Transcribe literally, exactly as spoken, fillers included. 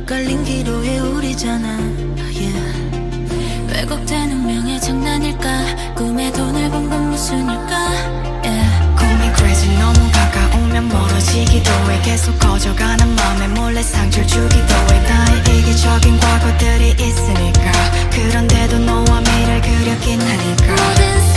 엇갈린 기로에 우리잖아. yeah. 왜곡된 운명의 장난일까? 꿈에 돈을 본 건 무슨 일까? yeah. Call me crazy. 너무 가까우면 멀어지기도 해. 계속 커져가는 맘에 몰래 상처를 주기도 해. 나의 이기적인 과거들이 있으니까. 그런데도 너와 미래를 그렸긴